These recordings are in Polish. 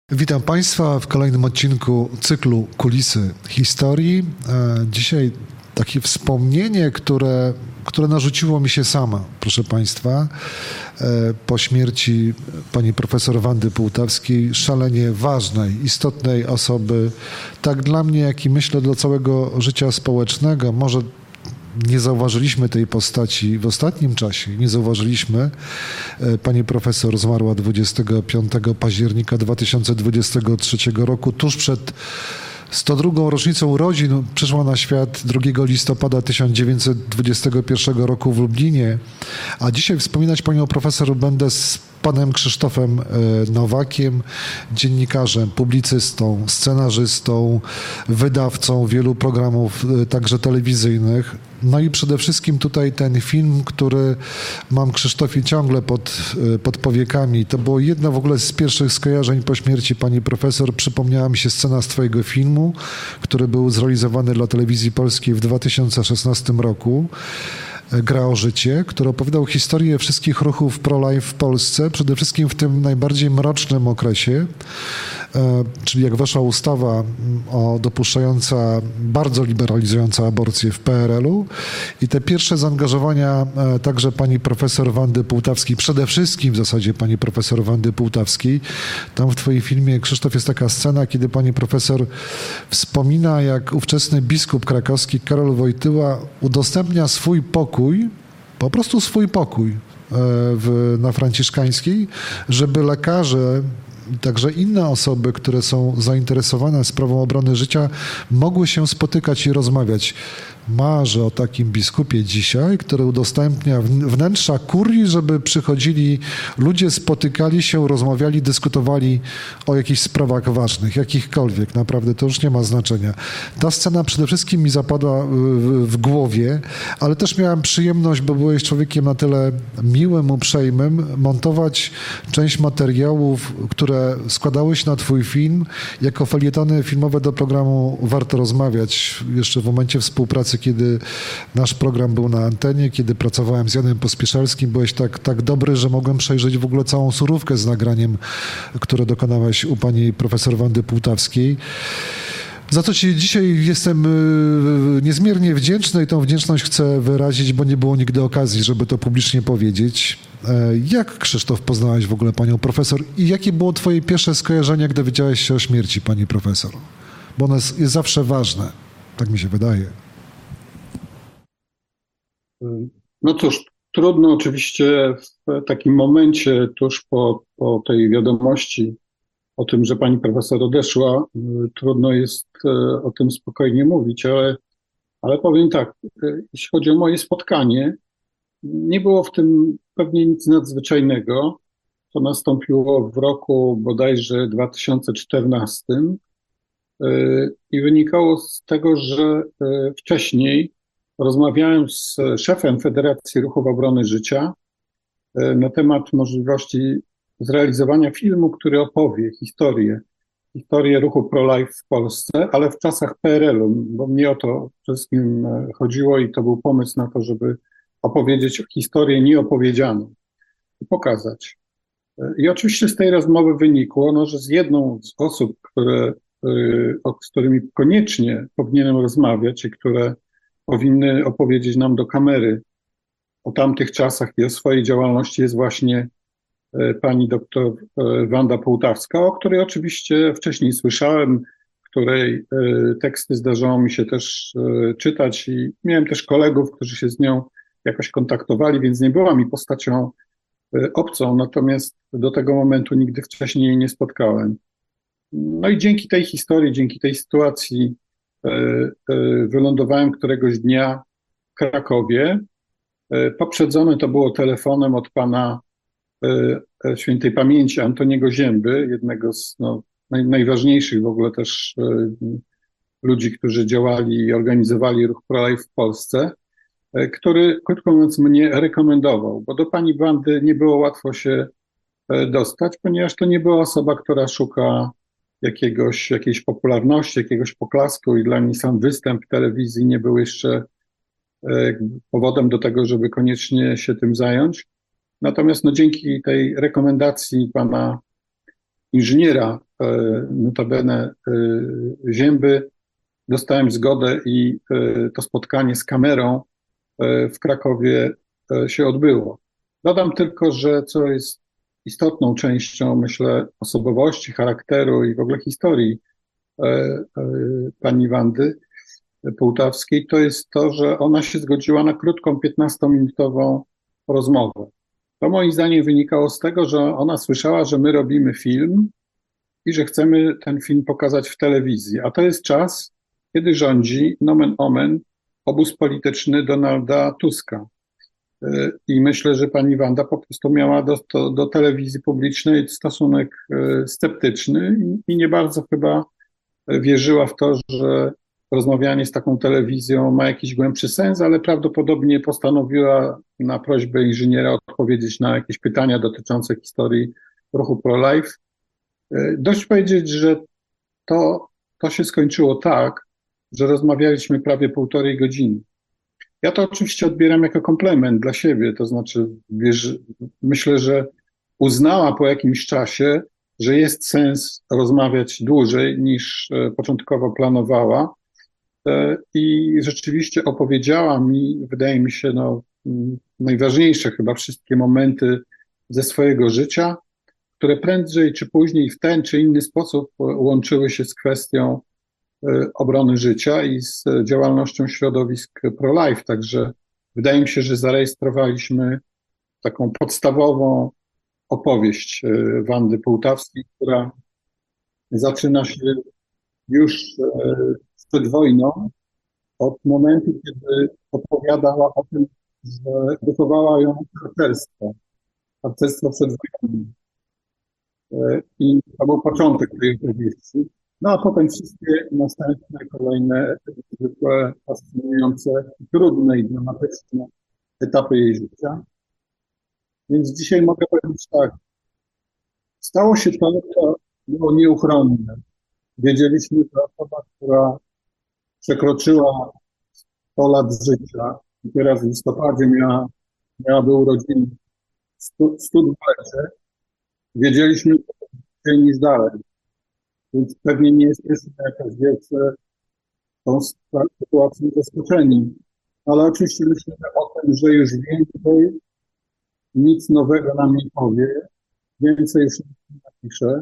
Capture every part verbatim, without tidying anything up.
Witam Państwa w kolejnym odcinku cyklu Kulisy Historii. Dzisiaj takie wspomnienie, które, które narzuciło mi się sama, proszę Państwa, po śmierci pani profesor Wandy Pułtawskiej, szalenie ważnej, istotnej osoby, tak dla mnie, jak i myślę dla całego życia społecznego. Może nie zauważyliśmy tej postaci w ostatnim czasie, nie zauważyliśmy. Pani profesor zmarła dwudziestego piątego października dwa tysiące dwudziestego trzeciego roku, tuż przed sto drugą rocznicą urodzin. Przyszła na świat drugiego listopada tysiąc dziewięćset dwudziestego pierwszego roku w Lublinie, a dzisiaj wspominać panią profesor będę z panem Krzysztofem Nowakiem, dziennikarzem, publicystą, scenarzystą, wydawcą wielu programów, także telewizyjnych. No i przede wszystkim tutaj ten film, który mam, Krzysztofie, ciągle pod, pod powiekami. To było jedno w ogóle z pierwszych skojarzeń po śmierci pani profesor. Przypomniała mi się scena z twojego filmu, który był zrealizowany dla Telewizji Polskiej w dwa tysiące szesnastym roku. Gra o życie, który opowiadał historię wszystkich ruchów pro-life w Polsce, przede wszystkim w tym najbardziej mrocznym okresie, czyli jak weszła ustawa o dopuszczająca, bardzo liberalizująca aborcję w P R L-u i te pierwsze zaangażowania także pani profesor Wandy Pułtawskiej, przede wszystkim w zasadzie pani profesor Wandy Pułtawskiej. Tam w twoim filmie, Krzysztof, jest taka scena, kiedy pani profesor wspomina, jak ówczesny biskup krakowski Karol Wojtyła udostępnia swój pokój, po prostu swój pokój w, na Franciszkańskiej, żeby lekarze i także inne osoby, które są zainteresowane sprawą obrony życia, mogły się spotykać i rozmawiać. Marzę o takim biskupie dzisiaj, który udostępnia wnętrza kurii, żeby przychodzili ludzie, spotykali się, rozmawiali, dyskutowali o jakichś sprawach ważnych, jakichkolwiek. Naprawdę to już nie ma znaczenia. Ta scena przede wszystkim mi zapadła w, w głowie, ale też miałem przyjemność, bo byłeś człowiekiem na tyle miłym, uprzejmym, montować część materiałów, które składały się na twój film, jako felietony filmowe do programu Warto Rozmawiać. Jeszcze w momencie współpracy, kiedy nasz program był na antenie, kiedy pracowałem z Janem Pospieszalskim, byłeś tak, tak dobry, że mogłem przejrzeć w ogóle całą surówkę z nagraniem, które dokonałeś u pani profesor Wandy Pułtawskiej. Za to ci dzisiaj jestem niezmiernie wdzięczny i tą wdzięczność chcę wyrazić, bo nie było nigdy okazji, żeby to publicznie powiedzieć. Jak, Krzysztof, poznałeś w ogóle panią profesor i jakie było twoje pierwsze skojarzenie, jak dowiedziałeś się o śmierci pani profesor? Bo ono jest, jest zawsze ważne, tak mi się wydaje. No cóż, trudno oczywiście w takim momencie, tuż po, po tej wiadomości o tym, że pani profesor odeszła, trudno jest o tym spokojnie mówić, ale, ale powiem tak, jeśli chodzi o moje spotkanie, nie było w tym pewnie nic nadzwyczajnego. To nastąpiło w roku bodajże dwa tysiące czternastym i wynikało z tego, że wcześniej rozmawiałem z szefem Federacji Ruchów Obrony Życia na temat możliwości zrealizowania filmu, który opowie historię, historię ruchu pro-life w Polsce, ale w czasach P R L-u, bo mnie o to wszystkim chodziło i to był pomysł na to, żeby opowiedzieć historię nieopowiedzianą i pokazać. I oczywiście z tej rozmowy wynikło, no, że z jedną z osób, które, z którymi koniecznie powinienem rozmawiać i które powinny opowiedzieć nam do kamery o tamtych czasach i o swojej działalności, jest właśnie pani doktor Wanda Pułtawska, o której oczywiście wcześniej słyszałem, której teksty zdarzało mi się też czytać i miałem też kolegów, którzy się z nią jakoś kontaktowali, więc nie była mi postacią obcą, natomiast do tego momentu nigdy wcześniej jej nie spotkałem. No i dzięki tej historii, dzięki tej sytuacji wylądowałem któregoś dnia w Krakowie. Poprzedzone to było telefonem od pana świętej pamięci Antoniego Zięby, jednego z no, naj, najważniejszych w ogóle też ludzi, którzy działali i organizowali ruch pro-life w Polsce, który, krótko mówiąc, mnie rekomendował, bo do pani Wandy nie było łatwo się dostać, ponieważ to nie była osoba, która szuka jakiegoś, jakiejś popularności, jakiegoś poklasku i dla niej sam występ w telewizji nie był jeszcze powodem do tego, żeby koniecznie się tym zająć. Natomiast no, dzięki tej rekomendacji pana inżyniera notabene Zięby, dostałem zgodę i to spotkanie z kamerą w Krakowie się odbyło. Dodam tylko, że co jest istotną częścią, myślę, osobowości, charakteru i w ogóle historii pani Wandy Połtawskiej, to jest to, że ona się zgodziła na krótką, piętnastominutową rozmowę. To moim zdaniem wynikało z tego, że ona słyszała, że my robimy film i że chcemy ten film pokazać w telewizji. A to jest czas, kiedy rządzi, nomen omen, obóz polityczny Donalda Tuska. I myślę, że pani Wanda po prostu miała do, do, do telewizji publicznej stosunek sceptyczny i nie bardzo chyba wierzyła w to, że rozmawianie z taką telewizją ma jakiś głębszy sens, ale prawdopodobnie postanowiła na prośbę inżyniera odpowiedzieć na jakieś pytania dotyczące historii ruchu pro-life. Dość powiedzieć, że to, to się skończyło tak, że rozmawialiśmy prawie półtorej godziny. Ja to oczywiście odbieram jako komplement dla siebie, to znaczy wiesz, myślę, że uznała po jakimś czasie, że jest sens rozmawiać dłużej niż początkowo planowała i rzeczywiście opowiedziała mi, wydaje mi się, no, najważniejsze chyba wszystkie momenty ze swojego życia, które prędzej czy później w ten czy inny sposób łączyły się z kwestią obrony życia i z działalnością środowisk pro-life. Także wydaje mi się, że zarejestrowaliśmy taką podstawową opowieść Wandy Połtawskiej, która zaczyna się już przed wojną, od momentu, kiedy opowiadała o tym, że wychowała ją harcerstwo, harcerstwo przedwojenne. I to był początek tej opowieści. No a potem wszystkie następne, kolejne, zwykłe, fascynujące, trudne i dramatyczne etapy jej życia. Więc dzisiaj mogę powiedzieć tak, stało się to, co było nieuchronne. Wiedzieliśmy, że osoba, która przekroczyła sto lat życia i teraz w listopadzie miała, miałaby urodziny stodwulecie, wiedzieliśmy, że to więcej niż dalej. Więc pewnie nie jesteśmy jakoś wielce tą sytuacją zaskoczeni. Ale oczywiście myślimy o tym, że już więcej nic nowego nam nie powie, więcej już nie napisze.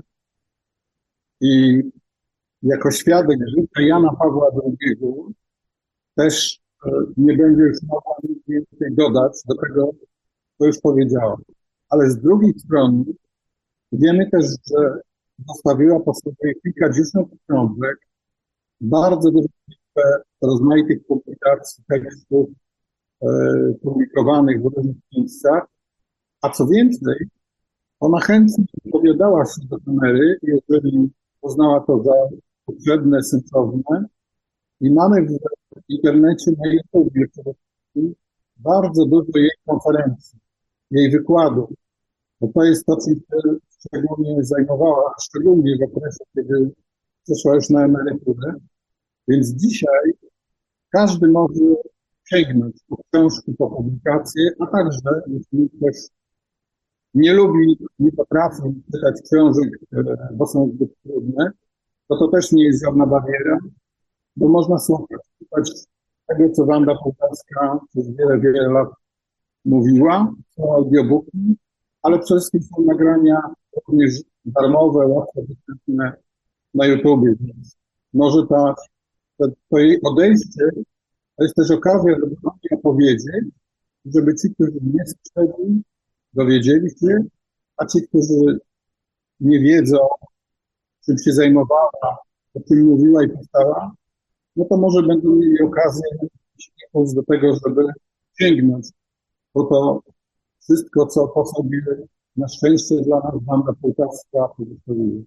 I jako świadek życia Jana Pawła drugiego też nie będzie już mogła nic więcej dodać do tego, co już powiedziałam. Ale z drugiej strony wiemy też, że zostawiła po sobie kilkadziesiąt książek, bardzo dużo rozmaitych publikacji, tekstów e, publikowanych w różnych miejscach, a co więcej, ona chętnie wypowiadała się do kamery, jeżeli uznała to za potrzebne, sensowne. I mamy w internecie, na YouTube przede wszystkim bardzo dużo jej konferencji, jej wykładów, bo to jest to, czym się szczególnie zajmowała, szczególnie w okresie, kiedy przeszła już na emeryturę. Więc dzisiaj każdy może sięgnąć po książki, po publikacje, a także, jeśli ktoś nie lubi, nie potrafi czytać książek, bo są zbyt trudne, to to też nie jest żadna bariera, bo można słuchać, czytać tego, co Wanda Połtawska przez wiele, wiele lat mówiła, są audiobooki, ale przede wszystkim są nagrania również darmowe, łatwo dostępne na YouTubie. Więc może ta, to, to jej odejście to jest też okazja, żeby o niej opowiedzieć, żeby ci, którzy nie słyszeli, dowiedzieli się, a ci, którzy nie wiedzą, czym się zajmowała, o czym mówiła i pisała, no to może będą mieli okazję impuls do tego, żeby sięgnąć po to wszystko, co po sobie na szczęście dla nas Wanda Połtawska pozostawiła.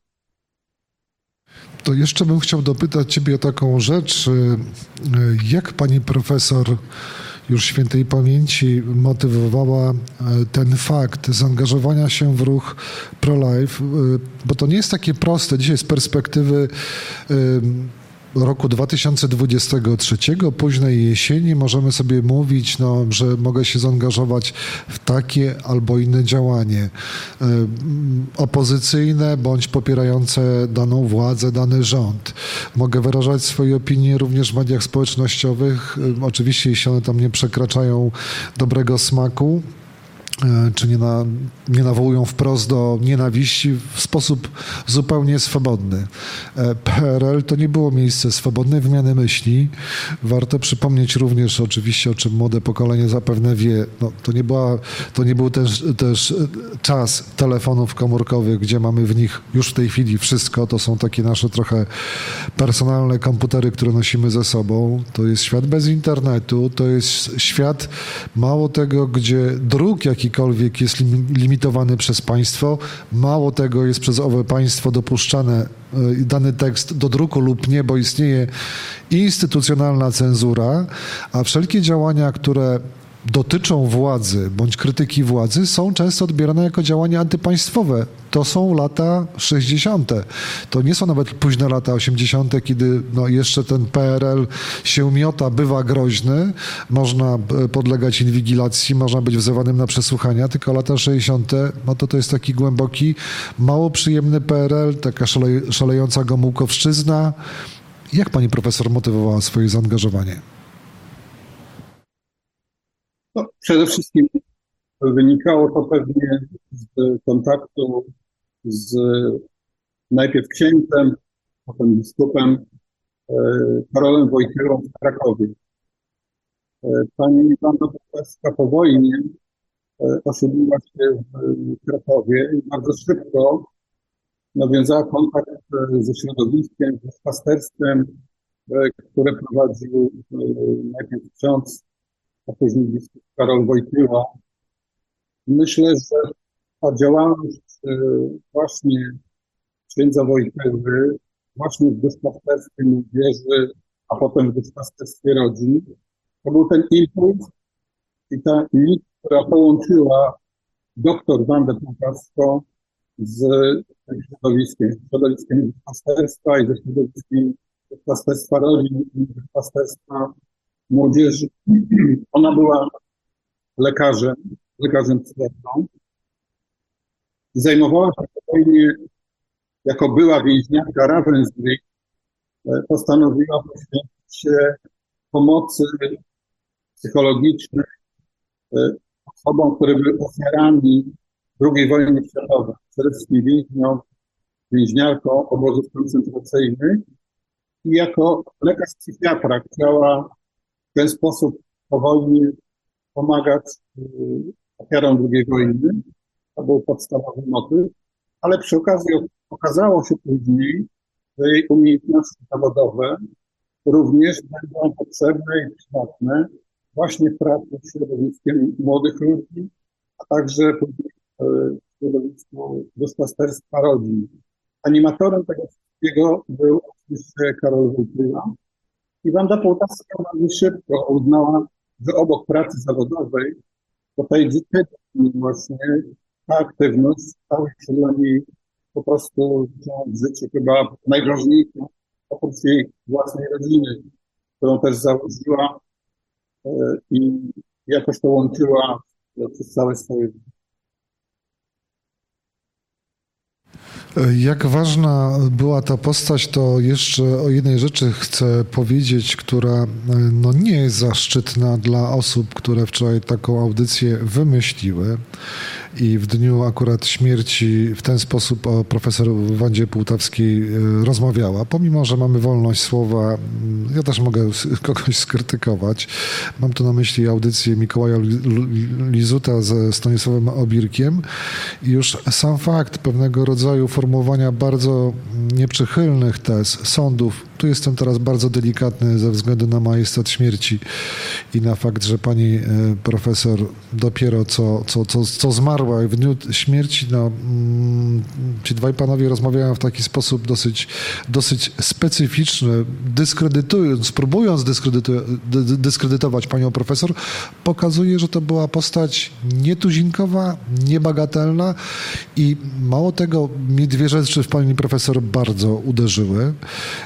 To jeszcze bym chciał dopytać ciebie o taką rzecz. Jak pani profesor już świętej pamięci motywowała ten fakt zaangażowania się w ruch pro-life, bo to nie jest takie proste dzisiaj z perspektywy roku dwa tysiące dwudziestego trzeciego, późnej jesieni możemy sobie mówić, no, że mogę się zaangażować w takie albo inne działanie opozycyjne bądź popierające daną władzę, dany rząd. Mogę wyrażać swoje opinie również w mediach społecznościowych, oczywiście jeśli one tam nie przekraczają dobrego smaku, czy nie, na, nie nawołują wprost do nienawiści w sposób zupełnie swobodny. P R L to nie było miejsce swobodnej wymiany myśli. Warto przypomnieć również oczywiście, o czym młode pokolenie zapewne wie, no, to, nie była, to nie był też, też czas telefonów komórkowych, gdzie mamy w nich już w tej chwili wszystko. To są takie nasze trochę personalne komputery, które nosimy ze sobą. To jest świat bez internetu, to jest świat mało tego, gdzie dróg, jaki jakikolwiek jest limitowany przez państwo. Mało tego, jest przez owe państwo dopuszczane dany tekst do druku lub nie, bo istnieje instytucjonalna cenzura, a wszelkie działania, które dotyczą władzy bądź krytyki władzy, są często odbierane jako działania antypaństwowe. To są lata sześćdziesiąte. To nie są nawet późne lata osiemdziesiąte, kiedy no, jeszcze ten P R L się miota, bywa groźny, można podlegać inwigilacji, można być wzywanym na przesłuchania, tylko lata sześćdziesiąte, no to to jest taki głęboki, mało przyjemny P R L, taka szale, szalejąca Gomułkowszczyzna. Jak pani profesor motywowała swoje zaangażowanie? No, przede wszystkim wynikało to pewnie z kontaktu z najpierw księdzem, potem biskupem Karolem Wojtyłą w Krakowie. Pani Wanda Bukowska po wojnie osiedliła się w Krakowie i bardzo szybko nawiązała kontakt ze środowiskiem, z duszpasterstwem, które prowadził najpierw ksiądz, a później biskup Karol Wojtyła. Myślę, że ta działalność właśnie księdza Wojtyły, właśnie w duszpasterstwie młodzieży, a potem w duszpasterstwie rodzin, to był ten impuls i ta nić, która połączyła doktor Wandę Bukowską z tym środowiskiem, z środowiskiem duszpasterstwa i ze środowiskiem duszpasterstwa rodzin i duszpasterstwa młodzieży. Ona była lekarzem, lekarzem psychiatrą i zajmowała się spokojnie, jako była więźniarka Ravensbrück, postanowiła poświęcić się pomocy psychologicznej osobom, które były ofiarami drugiej wojny światowej, przede wszystkim więźniom, więźniarką obozów koncentracyjnych i jako lekarz psychiatra chciała w ten sposób po wojnie pomagać ofiarom drugiej wojny. To był podstawowy motyw, ale przy okazji okazało się później, że jej umiejętności zawodowe również będą potrzebne i przydatne właśnie w pracy z środowiskiem młodych ludzi, a także w środowisku duszpasterstwa rodzin. Animatorem tego wszystkiego był oczywiście Karol Wojtyła. I Wanda Bukowska bardzo szybko uznała, że obok pracy zawodowej, to tej dziecięcej właśnie ta aktywność stała się dla niej po prostu w życiu chyba najważniejszą, oprócz jej własnej rodziny, którą też założyła i jakoś to łączyła przez całe swoje życie. Jak ważna była ta postać, to jeszcze o jednej rzeczy chcę powiedzieć, która no nie jest zaszczytna dla osób, które wczoraj taką audycję wymyśliły i w dniu akurat śmierci w ten sposób o profesor Wandzie Pułtawskiej rozmawiała. Pomimo, że mamy wolność słowa, ja też mogę kogoś skrytykować. Mam tu na myśli audycję Mikołaja Lizuta ze Stanisławem Obirkiem i już sam fakt pewnego rodzaju formułowania bardzo nieprzychylnych tez sądów, tu jestem teraz bardzo delikatny ze względu na majestat śmierci i na fakt, że pani profesor dopiero co, co, co, co zmarła i w dniu śmierci, no, ci dwaj panowie rozmawiają w taki sposób dosyć, dosyć specyficzny, dyskredytując, próbując dyskredytu, dyskredytować panią profesor, pokazuje, że to była postać nietuzinkowa, niebagatelna i mało tego, mi dwie rzeczy w pani profesor bardzo uderzyły. Nie wiem, jak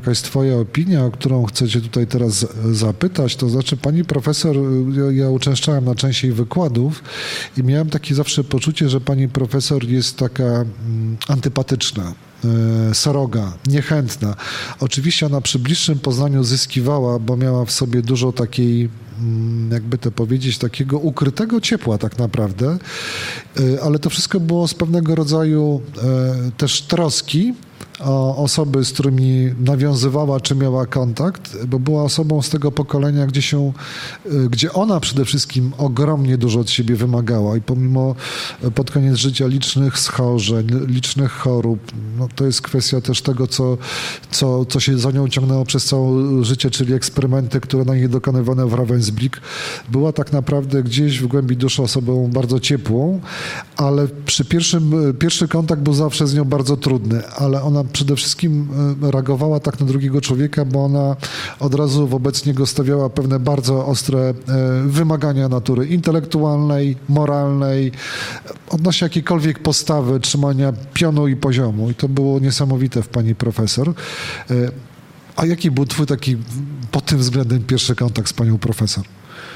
jakaś twoja opinia, o którą chcecie tutaj teraz zapytać. To znaczy, pani profesor, ja, ja uczęszczałem na część jej wykładów i miałem takie zawsze poczucie, że pani profesor jest taka mm, antypatyczna, sroga, niechętna. Oczywiście ona przy bliższym poznaniu zyskiwała, bo miała w sobie dużo takiej, jakby to powiedzieć, takiego ukrytego ciepła tak naprawdę, ale to wszystko było z pewnego rodzaju też troski o osoby, z którymi nawiązywała czy miała kontakt, bo była osobą z tego pokolenia, gdzie się, gdzie ona przede wszystkim ogromnie dużo od siebie wymagała i pomimo pod koniec życia licznych schorzeń, licznych chorób, no to jest kwestia też tego, co, co, co się za nią ciągnęło przez całe życie, czyli eksperymenty, które na niej dokonywane w Ravensbrück, była tak naprawdę gdzieś w głębi duszy osobą bardzo ciepłą, ale przy pierwszym, pierwszy kontakt był zawsze z nią bardzo trudny, ale ona przede wszystkim reagowała tak na drugiego człowieka, bo ona od razu wobec niego stawiała pewne bardzo ostre wymagania natury intelektualnej, moralnej, odnośnie jakiejkolwiek postawy, trzymania pionu i poziomu. I to było niesamowite w pani profesor. A jaki był twój taki pod tym względem pierwszy kontakt z panią profesor?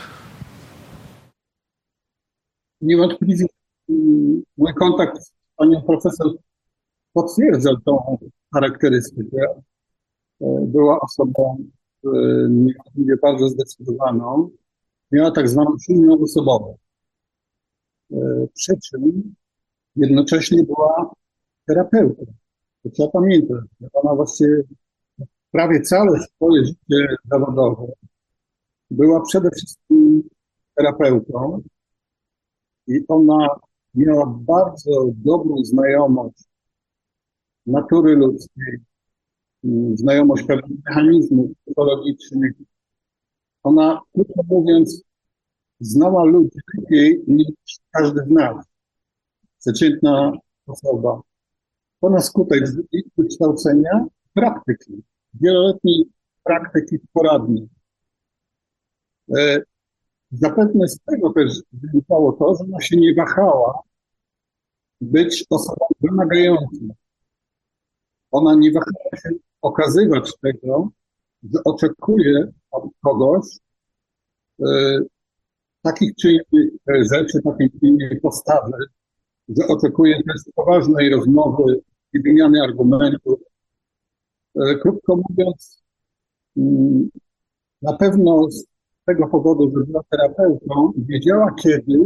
Niewątpliwie mój kontakt z panią profesor potwierdzał tą charakterystykę. Była osobą niewątpliwie bardzo zdecydowaną. Miała tak zwaną silną osobowość. Przy czym jednocześnie była terapeutą. To trzeba pamiętać. Ona właściwie prawie całe swoje życie zawodowe była przede wszystkim terapeutą i ona miała bardzo dobrą znajomość natury ludzkiej, znajomość pewnych mechanizmów psychologicznych. Ona, krótko mówiąc, znała ludzi lepiej niż każdy z nas. Przeciętna osoba. To na skutek wykształcenia praktyki, wieloletniej praktyki poradniej. E, zapewne z tego też wynikało to, że ona się nie wahała być osobą wymagającą. Ona nie wahała się okazywać tego, że oczekuje od kogoś e, takich czy innych rzeczy, takiej czy innej postawy, że oczekuje też poważnej rozmowy i wymiany argumentów. E, krótko mówiąc, m, na pewno z tego powodu, że była terapeutą, wiedziała, kiedy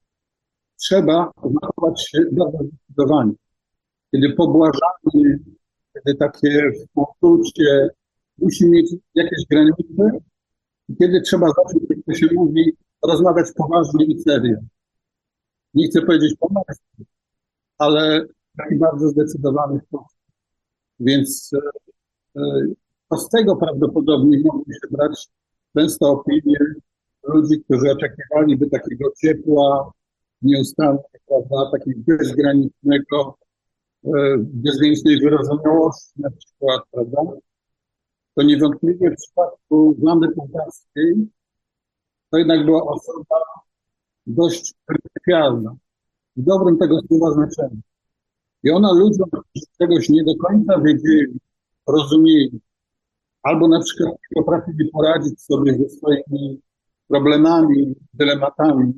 trzeba zachować się bardzo zdecydowanie. Kiedy pobłażanie, kiedy takie współczucie musi mieć jakieś granice, i kiedy trzeba zacząć, jak to się mówi, rozmawiać poważnie i serio. Nie chcę powiedzieć poważnie, ale w taki bardzo zdecydowany sposób. Więc e, to z tego prawdopodobnie mogły się brać często opinie ludzi, którzy oczekiwaliby takiego ciepła, nieustannego, prawda, takiego bezgranicznego, bezgranicznej wyrozumiałości na przykład, prawda? To niewątpliwie w przypadku Wandy Pułkowskiej to jednak była osoba dość pryncypialna, w dobrym tego słowa znaczeniu. I ona ludziom, którzy czegoś nie do końca wiedzieli, rozumieli, albo na przykład nie potrafili poradzić sobie ze swoimi problemami, dylematami,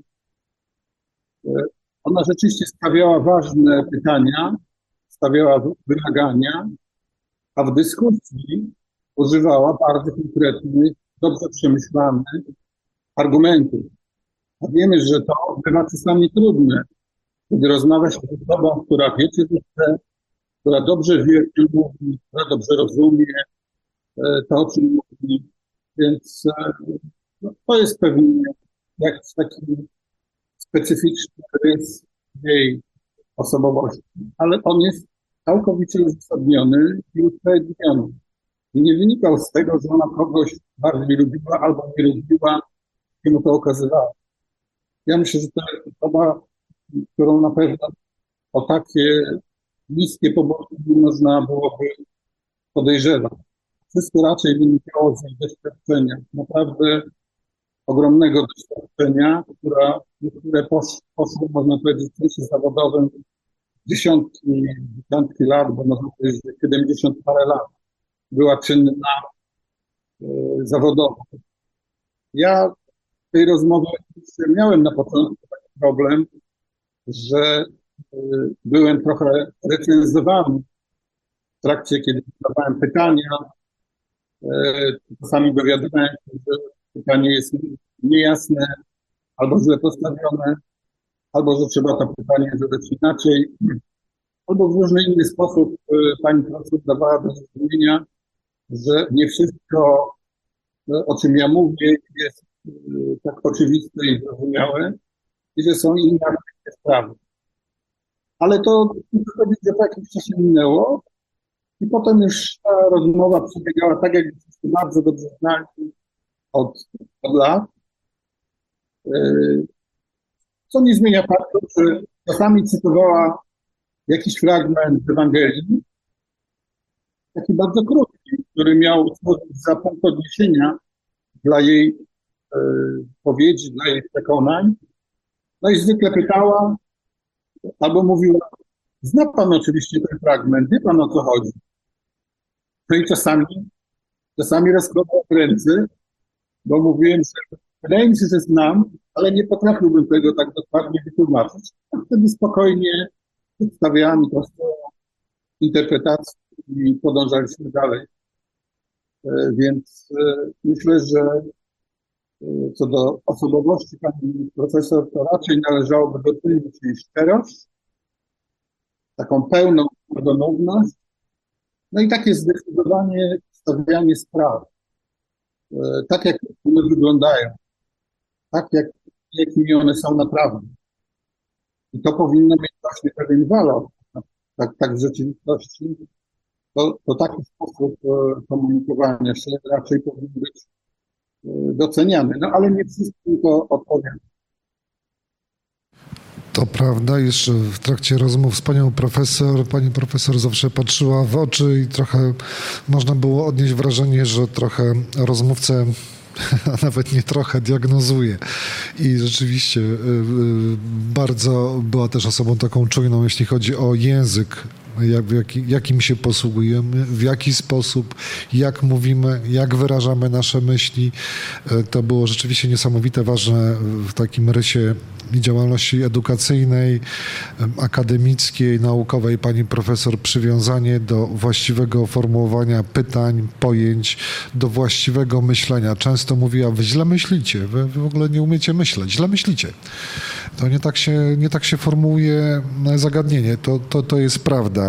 ona rzeczywiście stawiała ważne pytania, stawiała wymagania, a w dyskusji używała bardzo konkretnych, dobrze przemyślanych argumentów. A wiemy, że to bywa czasami trudne, kiedy rozmawia się z osobą, która wie, co chce, która dobrze wie, o czym mówi, która dobrze rozumie to, o czym mówi. Więc no, to jest pewnie jakiś taki specyficzny rys jej osobowości, ale on jest całkowicie uzasadniony i usprawiedliwiony. I nie wynikał z tego, że ona kogoś bardziej lubiła albo nie lubiła, i mu to okazywała. Ja myślę, że to jest osoba, którą na pewno o takie niskie pobudki nie można byłoby podejrzewać. Wszystko raczej wynikało z jej doświadczenia, naprawdę ogromnego doświadczenia, która, które poszło, poszło, można powiedzieć, w sensie zawodowym dziesiątki, dziesiątki lat, bo można powiedzieć siedemdziesiąt parę lat. była czynna e, zawodowo. Ja w tej rozmowie miałem na początku taki problem, że e, byłem trochę recenzowany w trakcie, kiedy zadawałem pytania. E, Czasami dowiadywałem się, że pytanie jest niejasne, albo źle postawione, albo że trzeba to pytanie zadać inaczej, albo w różny inny sposób e, pani profesor dawała do zrozumienia, że nie wszystko, e, o czym ja mówię, jest e, tak oczywiste i zrozumiałe, i że są inne aspekty sprawy. Ale to wychodzi, że po jakimś czasie minęło i potem już ta rozmowa przebiegała tak, jak wszyscy bardzo dobrze znali od, od lat. Co nie zmienia faktu, że czasami cytowała jakiś fragment z Ewangelii, taki bardzo krótki, który miał służyć za punkt odniesienia dla jej e, powiedzi, dla jej przekonań. No i zwykle pytała, albo mówiła, zna pan oczywiście ten fragment, wie pan, o co chodzi. No i czasami, czasami rozkładał ręce, bo mówiłem, że wydaje mi się, że znam, ale nie potrafiłbym tego tak dokładnie wytłumaczyć. A wtedy spokojnie przedstawiałem to swoją interpretację i podążaliśmy dalej. E, Więc e, myślę, że e, co do osobowości pani profesor, to raczej należałoby docenić jej szczerość, taką pełną prawdomówność, no i takie zdecydowanie stawianie spraw, e, tak jak one wyglądają, tak jak, jakimi one są naprawdę. I to powinno mieć właśnie pewien walor. Tak, tak w rzeczywistości to, to taki sposób e, komunikowania się raczej powinien być e, doceniany. No ale nie wszystkim to odpowiada. To prawda, jeszcze w trakcie rozmów z panią profesor, pani profesor zawsze patrzyła w oczy i trochę można było odnieść wrażenie, że trochę rozmówcę, a nawet nie trochę, diagnozuje. I rzeczywiście y, y, bardzo była też osobą taką czujną, jeśli chodzi o język, jak, jak, jakim się posługujemy, w jaki sposób, jak mówimy, jak wyrażamy nasze myśli. Y, to było rzeczywiście niesamowite, ważne w takim rysie i działalności edukacyjnej, akademickiej, naukowej pani profesor, przywiązanie do właściwego formułowania pytań, pojęć, do właściwego myślenia. Często mówiła, wy źle myślicie, wy w ogóle nie umiecie myśleć, źle myślicie. To nie tak się, nie tak się formułuje zagadnienie, to, to, to jest prawda.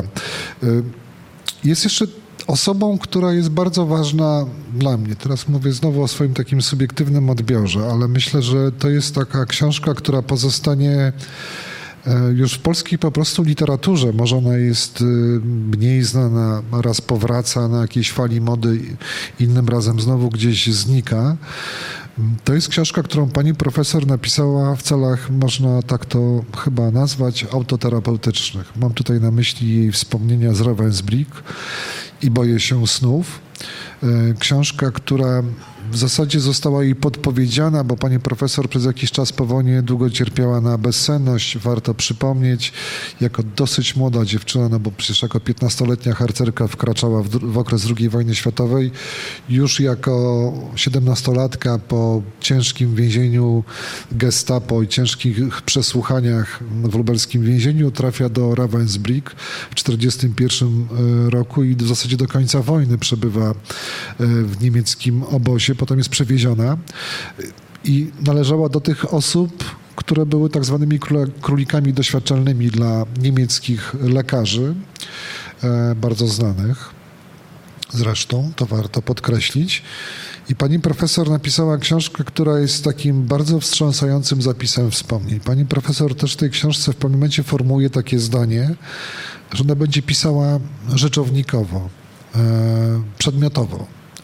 Jest jeszcze osobą, która jest bardzo ważna dla mnie. Teraz mówię znowu o swoim takim subiektywnym odbiorze, ale myślę, że to jest taka książka, która pozostanie już w polskiej po prostu literaturze. Może ona jest mniej znana, raz powraca na jakiejś fali mody, innym razem znowu gdzieś znika. To jest książka, którą pani profesor napisała w celach, można tak to chyba nazwać, autoterapeutycznych. Mam tutaj na myśli jej wspomnienia z Ravensbrück i Boję się snów. Książka, która w zasadzie została jej podpowiedziana, bo pani profesor przez jakiś czas po wojnie długo cierpiała na bezsenność. Warto przypomnieć, jako dosyć młoda dziewczyna, no bo przecież jako piętnastoletnia harcerka wkraczała w, w okres drugiej wojny światowej, już jako siedemnastolatka po ciężkim więzieniu Gestapo i ciężkich przesłuchaniach w lubelskim więzieniu trafia do Ravensbrück w czterdziestym pierwszym roku i w zasadzie do końca wojny przebywa w niemieckim obozie. Potem jest przewieziona i należała do tych osób, które były tak zwanymi królikami doświadczalnymi dla niemieckich lekarzy, bardzo znanych zresztą, to warto podkreślić. I pani profesor napisała książkę, która jest takim bardzo wstrząsającym zapisem wspomnień. Pani profesor też w tej książce w pewnym momencie formułuje takie zdanie, że ona będzie pisała rzeczownikowo, przedmiotowo,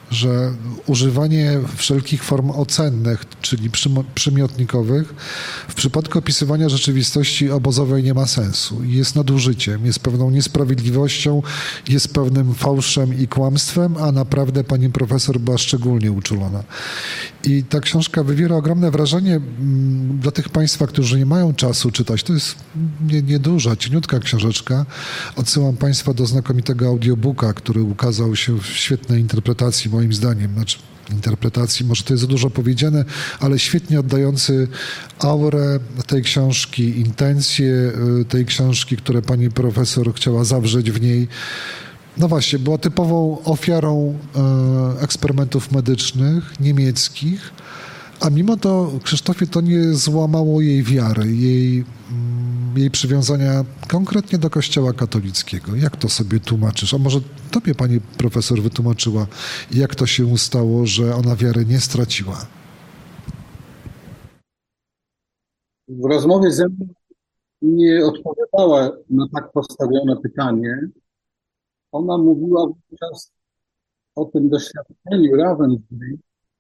że używanie wszelkich form ocennych, czyli przymo- przymiotnikowych, w przypadku opisywania rzeczywistości obozowej nie ma sensu. Jest nadużyciem, jest pewną niesprawiedliwością, jest pewnym fałszem i kłamstwem, a naprawdę pani profesor była szczególnie uczulona. I ta książka wywiera ogromne wrażenie mm, dla tych państwa, którzy nie mają czasu czytać. To jest nie- nieduża, cieniutka książeczka. Odsyłam państwa do znakomitego audiobooka, który ukazał się w świetnej interpretacji, moim zdaniem. Znaczy, interpretacji, może to jest za dużo powiedziane, ale świetnie oddający aurę tej książki, intencje y, tej książki, które pani profesor chciała zawrzeć w niej. No właśnie, była typową ofiarą e, eksperymentów medycznych niemieckich, a mimo to, Krzysztofie, to nie złamało jej wiary, jej, mm, jej przywiązania konkretnie do Kościoła katolickiego. Jak to sobie tłumaczysz? A może tobie pani profesor wytłumaczyła, jak to się stało, że ona wiary nie straciła? W rozmowie ze mną nie odpowiadała na tak postawione pytanie. Ona mówiła wówczas o tym doświadczeniu Ravensbrück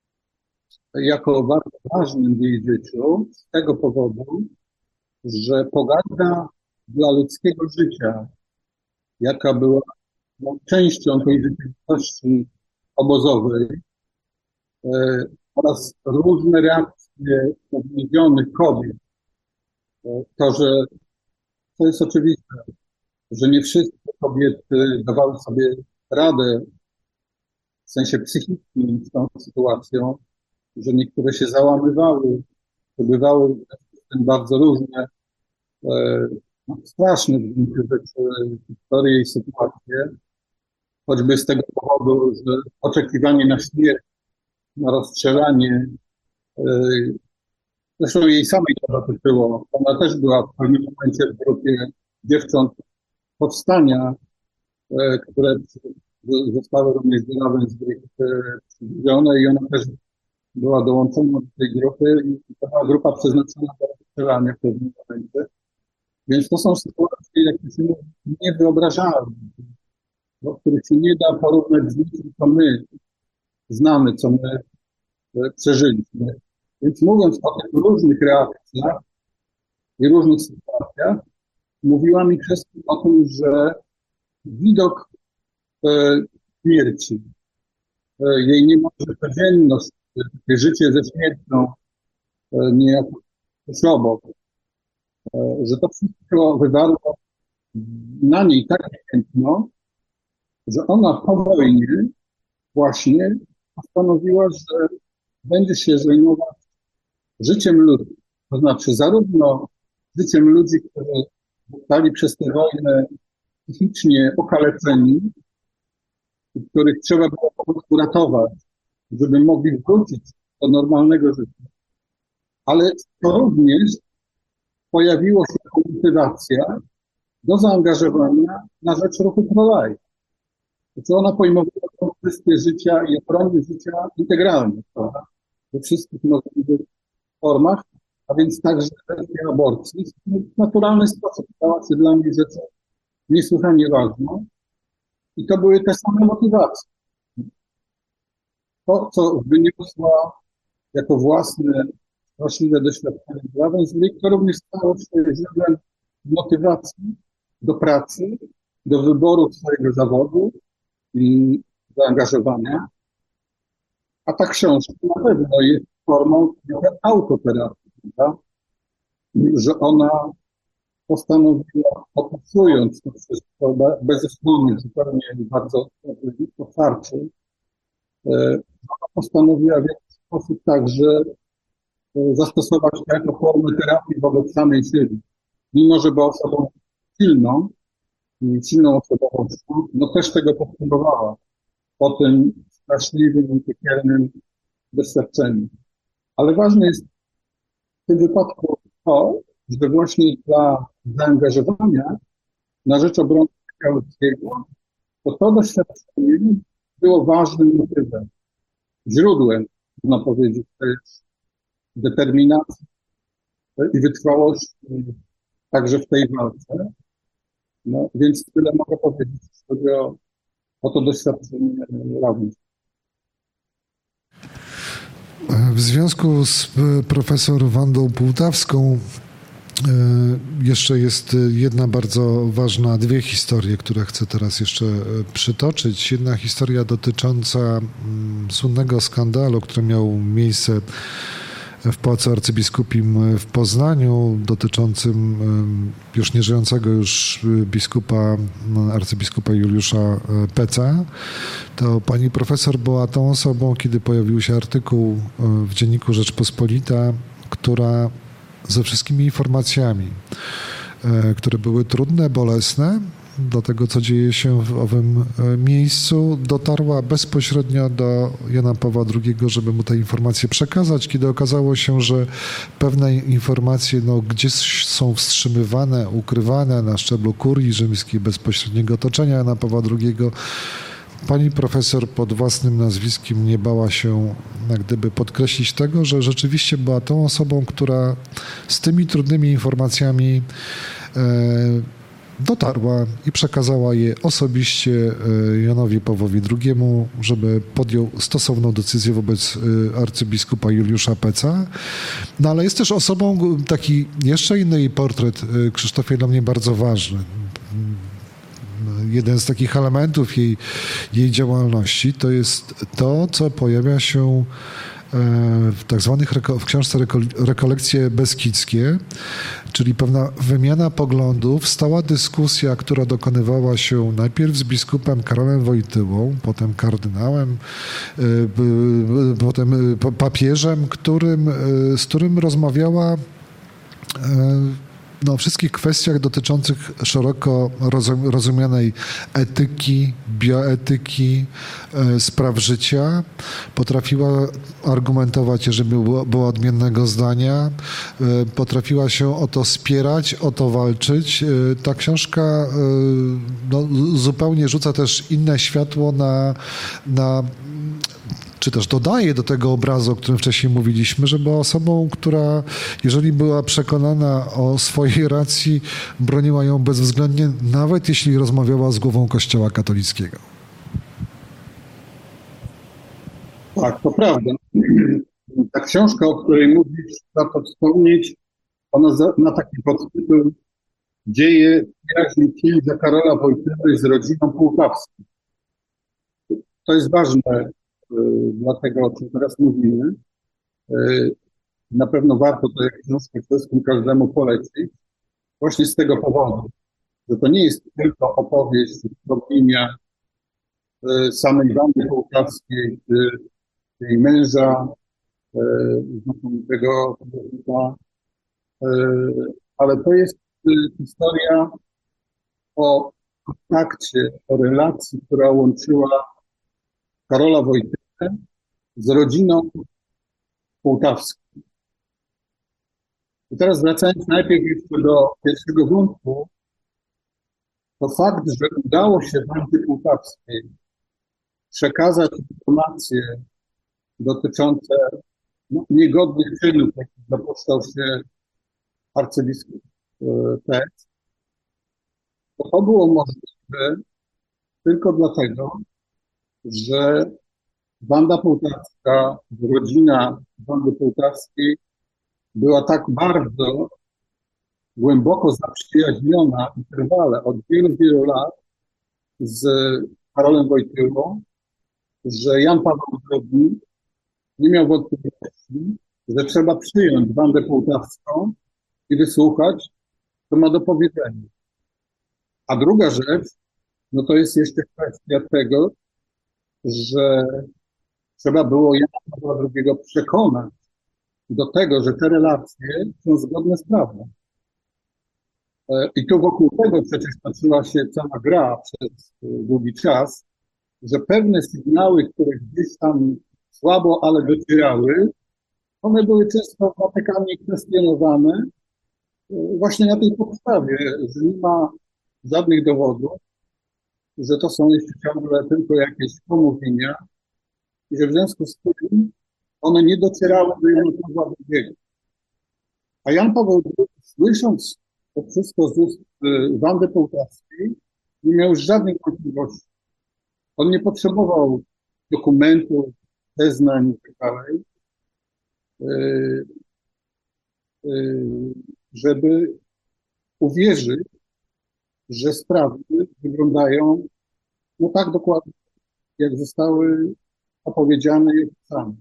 jako bardzo ważnym w jej życiu z tego powodu, że pogarda dla ludzkiego życia, jaka była no, częścią tej rzeczywistości obozowej, e, oraz różne reakcje uwięzionych kobiet, e, to, że to jest oczywiste, że nie wszystkie kobiety dawały sobie radę w sensie psychicznym z tą sytuacją, że niektóre się załamywały, że bywały w tym bardzo różne, e, no, straszne w gruncie rzeczy historie i sytuacje, choćby z tego powodu, że oczekiwanie na śmierć, na rozstrzelanie, e, zresztą jej samej to dotyczyło. Ona też była w pewnym momencie w grupie dziewcząt powstania, e, które z- zostały również do Ravensbrück e, przywiezione i ona też była dołączona do tej grupy i to była grupa przeznaczona do rozstrzelania w pewnym momencie. Więc to są sytuacje, jakie się nie wyobrażalne, do których się nie da porównać z niczym, co my znamy, co my e, przeżyliśmy. Więc mówiąc o tych różnych reakcjach i różnych sytuacjach, mówiła mi wszystkim o tym, że widok e, śmierci, e, jej niemalże codzienność, e, takie życie ze śmiercią, e, niejako tuż obok, e, że to wszystko wywarło na niej takie piętno, że ona po wojnie właśnie postanowiła, że będzie się zajmować życiem ludzi. To znaczy zarówno życiem ludzi, którzy zostali przez tę wojnę psychicznie okaleczeni, i których trzeba było po prostu ratować, żeby mogli wrócić do normalnego życia. Ale to również pojawiła się motywacja do zaangażowania na rzecz ruchu pro-life. Znaczy ona pojmowała kwestię życia i ochrony życia integralnie, prawda? We wszystkich możliwych formach, a więc także kwestia aborcji. W naturalny sposób stała się dla mnie rzeczą niesłychanie ważną. I to były te same motywacje. To, co wyniosła jako własne straszliwe doświadczenie w Ravensbrück, to również stało się źródłem motywacji do pracy, do wyboru swojego zawodu i zaangażowania. A ta książka na pewno jest formą autoterapii, prawda? Że ona postanowiła, opisując to wszystko bez osłony, zupełnie bardzo otwarcie, ona postanowiła w jakiś sposób także zastosować to jako formę terapii wobec samej siebie. Mimo, że była osobą silną, silną osobowością, no też tego potrzebowała po tym straszliwym i piekielnym doświadczeniu. Ale ważne jest w tym wypadku to, że właśnie dla zaangażowania na rzecz obrony życia ludzkiego, to to doświadczenie było ważnym motywem, źródłem, można powiedzieć, tej determinacji i wytrwałości także w tej walce. No, więc tyle mogę powiedzieć, jeśli chodzi o, o to doświadczenie Ravensbrück. W związku z profesor Wandą Półtawską jeszcze jest jedna bardzo ważna, dwie historie, które chcę teraz jeszcze przytoczyć. Jedna historia dotycząca słynnego skandalu, który miał miejsce w Pałacu Arcybiskupim w Poznaniu, dotyczącym już nieżyjącego już biskupa, arcybiskupa Juliusza Peca. To pani profesor była tą osobą, kiedy pojawił się artykuł w dzienniku Rzeczpospolita, która ze wszystkimi informacjami, które były trudne, bolesne, do tego, co dzieje się w owym miejscu, dotarła bezpośrednio do Jana Pawła drugiego, żeby mu te informacje przekazać, kiedy okazało się, że pewne informacje no, gdzieś są wstrzymywane, ukrywane na szczeblu kurii rzymskiej, bezpośredniego otoczenia Jana Pawła drugiego. Pani profesor pod własnym nazwiskiem nie bała się jak gdyby podkreślić tego, że rzeczywiście była tą osobą, która z tymi trudnymi informacjami e, dotarła i przekazała je osobiście Janowi Pawłowi drugiemu, żeby podjął stosowną decyzję wobec arcybiskupa Juliusza Peca. No ale jest też osobą, taki jeszcze inny jej portret, Krzysztofie, dla mnie bardzo ważny. Jeden z takich elementów jej, jej działalności to jest to, co pojawia się w tak zwanych w książce Rekolekcje Beskidzkie, czyli pewna wymiana poglądów, stała dyskusja, która dokonywała się najpierw z biskupem Karolem Wojtyłą, potem kardynałem, potem papieżem, którym, z którym rozmawiała no, o wszystkich kwestiach dotyczących szeroko rozumianej etyki, bioetyki, e, spraw życia. Potrafiła argumentować, jeżeli była, była odmiennego zdania. E, potrafiła się o to spierać, o to walczyć. E, ta książka e, no, zupełnie rzuca też inne światło na, na czy też dodaje do tego obrazu, o którym wcześniej mówiliśmy, że była osobą, która, jeżeli była przekonana o swojej racji, broniła ją bezwzględnie, nawet jeśli rozmawiała z głową Kościoła katolickiego. Tak, to prawda. Ta książka, o której mówisz, warto wspomnieć, ona ma taki podtytuł Dzieje przyjaźni księcia Karola Wojtyły z rodziną Półtawską. To jest ważne dla tego, o czym teraz mówimy. Na pewno warto tę książkę wszystkim każdemu polecić. Właśnie z tego powodu, że to nie jest tylko opowieść, opinia samej Wandy Półtawskiej, czy jej męża, znakomitego człowieka, ale to jest historia o kontakcie, o relacji, która łączyła Karola Wojtyłę z rodziną Półtawską. I teraz wracając najpierw jeszcze do pierwszego wątku, to fakt, że udało się Wandzie Półtawskiej przekazać informacje dotyczące no, niegodnych czynów, jakich dopuszczał się arcybiskup Pec, to to było możliwe tylko dlatego, że Wanda Półtawska, rodzina Wandy Półtawskiej była tak bardzo głęboko zaprzyjaźniona i trwale od wielu, wielu lat z Karolem Wojtyłą, że Jan Paweł drugi nie miał wątpliwości, że trzeba przyjąć Wandę Półtawską i wysłuchać, co ma do powiedzenia. A druga rzecz, no to jest jeszcze kwestia tego, że trzeba było Jana Pawła drugiego przekonać do tego, że te relacje są zgodne z prawem. I tu wokół tego przecież toczyła się cała gra przez długi czas, że pewne sygnały, które gdzieś tam słabo, ale docierały, one były często w Watykanie kwestionowane właśnie na tej podstawie, że nie ma żadnych dowodów, że to są jeszcze ciągle tylko jakieś pomówienia i że w związku z tym one nie docierały do Jana Pawła drugiego. A Jan Paweł drugi, słysząc to wszystko z ust Wandy Półtawskiej, nie miał już żadnych wątpliwości. On nie potrzebował dokumentów, zeznań i tak dalej. y, y, żeby uwierzyć, że sprawy wyglądają no tak dokładnie, jak zostały opowiedziane i opisane.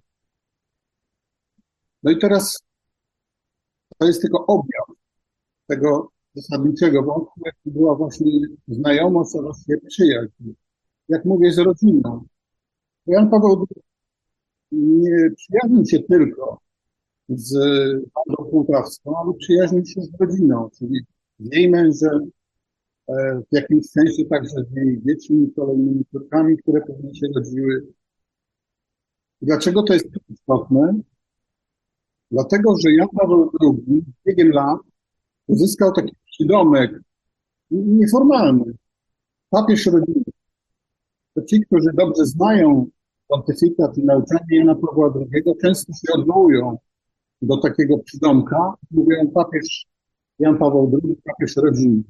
No i teraz to jest tylko objaw tego zasadniczego wątku, jaki była właśnie znajomość, a właściwie przyjaźń. Jak mówię, z rodziną. Jan Paweł drugi nie przyjaźnił się tylko z Anną Półtawską, ale przyjaźnił się z rodziną, czyli z jej mężem, w jakimś sensie także z jej dziećmi, kolejnymi córkami, które pewnie się rodziły. Dlaczego to jest istotne? Dlatego, że Jan Paweł drugi z biegiem lat uzyskał taki przydomek nieformalny, papież rodziny. To ci, którzy dobrze znają pontyfikat i nauczanie Jana Pawła drugiego, często się odwołują do takiego przydomka, mówią papież Jan Paweł drugi, papież rodziny.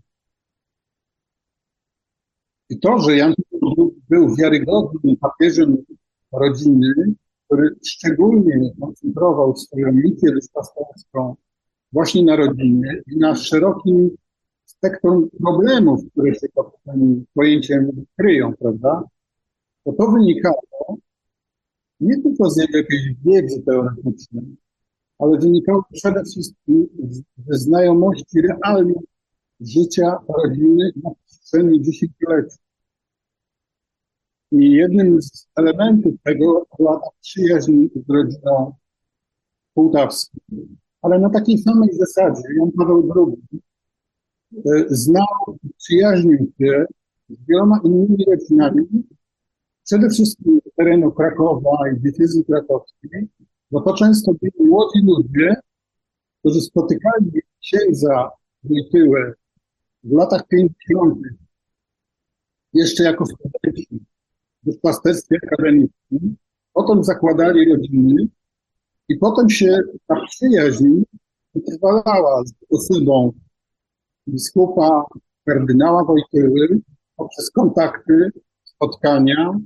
I to, że Jan Paweł drugi był wiarygodnym papieżem rodziny, który szczególnie koncentrował swoją misję duszpasterską właśnie na rodzinie i na szerokim spektrum problemów, które się pod tym pojęciem kryją, prawda? To to wynikało nie tylko z jego jakiejś wiedzy teoretycznej, ale wynikało przede wszystkim ze znajomości realnej życia rodziny na przestrzeni dziesięcioleci. I jednym z elementów tego była przyjaźń z rodziną Półtawską. Ale na takiej samej zasadzie Jan Paweł drugi znał, przyjaźnił się z wieloma innymi rodzinami, przede wszystkim z terenu Krakowa i diecezji krakowskiej, bo to często byli młodzi ludzie, którzy spotykali księdza Wojtyłę w latach pięćdziesiątych jeszcze jako studenci w duszpasterstwie akademickim, potem zakładali rodziny i potem się ta przyjaźń utrwalała z osobą biskupa, kardynała Wojtyły poprzez kontakty, spotkania,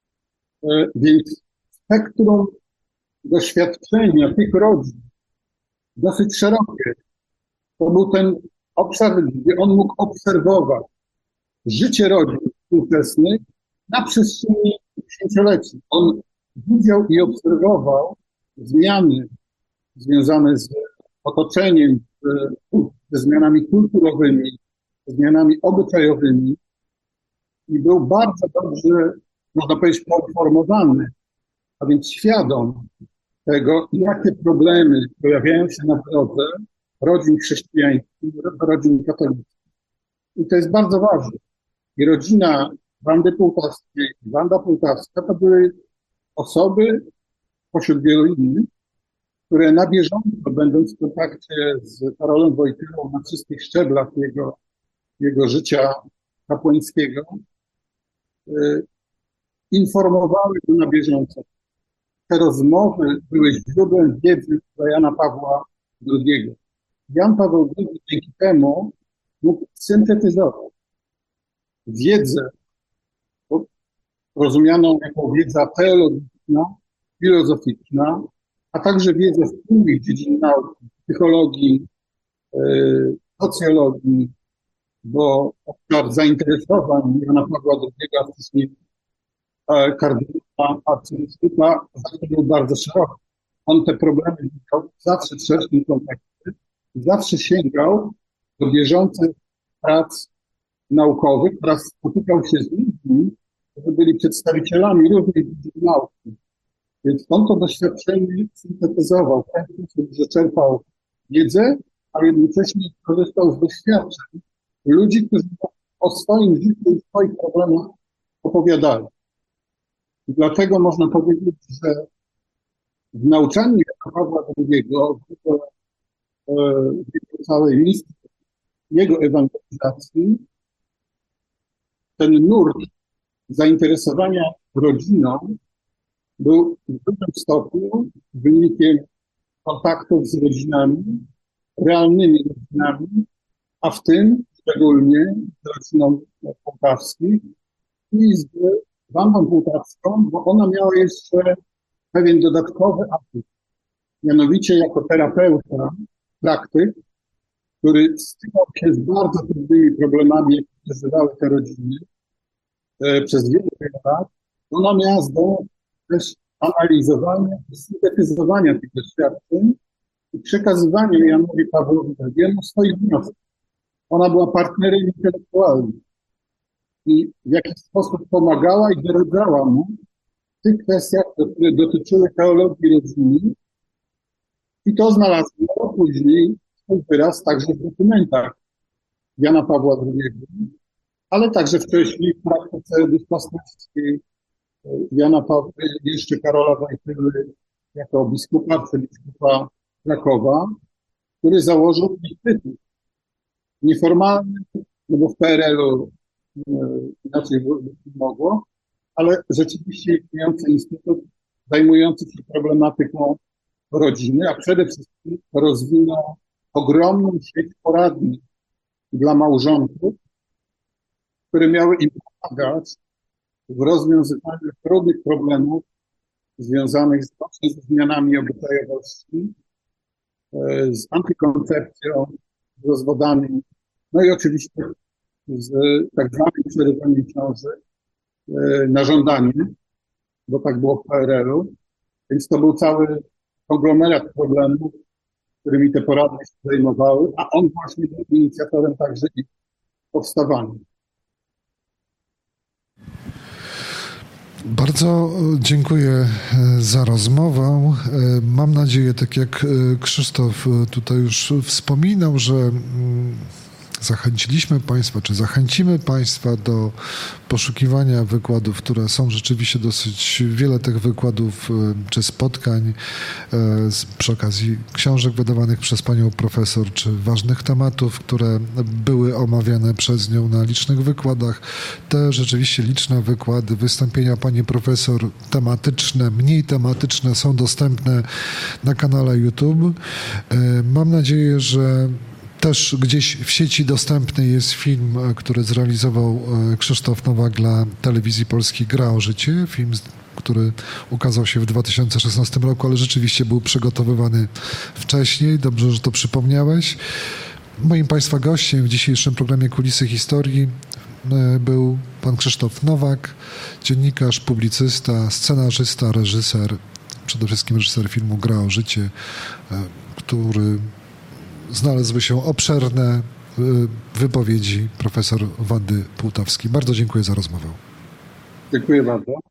więc spektrum doświadczenia tych rodzin dosyć szerokie. To był ten obszar, gdzie on mógł obserwować życie rodzin współczesnych na przestrzeni dziesięcioleci. On widział i obserwował zmiany związane z otoczeniem, ze zmianami kulturowymi, ze zmianami obyczajowymi i był bardzo dobrze, można powiedzieć, poinformowany, a więc świadom tego, jakie problemy pojawiają się na drodze rodzin chrześcijańskich, rodzin katolickich. I to jest bardzo ważne. I rodzina Wandy Półtawskiej i Wanda Półtawska to były osoby, pośród wielu innych, które na bieżąco, będąc w kontakcie z Karolem Wojtyłą na wszystkich szczeblach jego, jego życia kapłańskiego, y, informowały go na bieżąco. Te rozmowy były źródłem wiedzy dla Jana Pawła drugiego. Jan Paweł drugi dzięki temu mógł syntetyzować wiedzę rozumianą jako wiedza teologiczna, filozoficzna, a także wiedzę z innych dziedzin nauki, psychologii, socjologii, bo obszar zainteresowań Jana Pawła drugiego, a wcześniej kardynała arcybiskupa, był bardzo szeroki. On te problemy widział zawsze w szerszym kontekście, zawsze sięgał do bieżących prac naukowych oraz spotykał się z ludźmi, którzy byli przedstawicielami różnych dziedzin nauki. Więc on to doświadczenie syntetyzował w ten sposób, że czerpał wiedzę, a jednocześnie korzystał z doświadczeń ludzi, którzy o swoim życiu i swoich problemach opowiadali. I dlatego można powiedzieć, że w nauczaniu Jana Pawła drugiego, w jego całej misji, jego ewangelizacji, ten nurt zainteresowania rodziną był w dużym stopniu wynikiem kontaktów z rodzinami, realnymi rodzinami, a w tym szczególnie z rodziną Półtawskich i z Wandą Półtawską, bo ona miała jeszcze pewien dodatkowy atut. Mianowicie jako terapeuta, praktyk, który stykał się z bardzo trudnymi problemami, jakie przeżywały te rodziny e, przez wiele wiele lat, ona miała zdolność też analizowania i syntetyzowania tych doświadczeń i przekazywania Janowi Pawłowi drugiemu swoich wniosków. Ona była partnerem intelektualnym i w jakiś sposób pomagała i doradzała mu w tych kwestiach, które dotyczyły teologii rodziny, i to znalazło później swój wyraz także w dokumentach Jana Pawła drugiego, ale także wcześniej w praktyce duszpasterskiej Jana Pawła, jeszcze Karola Wojtyły jako biskupa, arcybiskupa Krakowa, który założył instytut nieformalny, no bo w P R L-u inaczej nie mogło, ale rzeczywiście istniejący instytut zajmujący się problematyką rodziny, a przede wszystkim rozwinął ogromną sieć poradni dla małżonków, które miały im pomagać w rozwiązywaniu trudnych problemów związanych z, ze zmianami obyczajowości, z antykoncepcją, z rozwodami, no i oczywiście z tak zwanym przerywaniem ciąży na żądanie, bo tak było w P R L-u. Więc to był cały konglomerat problemów, którymi te poradnie się zajmowały, a on właśnie był inicjatorem także ich powstawania. Bardzo dziękuję za rozmowę. Mam nadzieję, tak jak Krzysztof tutaj już wspominał, że zachęciliśmy Państwa, czy zachęcimy Państwa do poszukiwania wykładów, które są rzeczywiście dosyć wiele tych wykładów czy spotkań przy okazji książek wydawanych przez Panią Profesor, czy ważnych tematów, które były omawiane przez nią na licznych wykładach. Te rzeczywiście liczne wykłady, wystąpienia Pani Profesor tematyczne, mniej tematyczne są dostępne na kanale YouTube. Mam nadzieję, że też gdzieś w sieci dostępny jest film, który zrealizował Krzysztof Nowak dla Telewizji Polskiej, Gra o życie. Film, który ukazał się w dwa tysiące szesnastym roku, ale rzeczywiście był przygotowywany wcześniej. Dobrze, że to przypomniałeś. Moim Państwa gościem w dzisiejszym programie Kulisy Historii był pan Krzysztof Nowak, dziennikarz, publicysta, scenarzysta, reżyser, przede wszystkim reżyser filmu Gra o życie, który znalazły się obszerne wypowiedzi profesor Wandy Półtawskiej. Bardzo dziękuję za rozmowę. Dziękuję bardzo.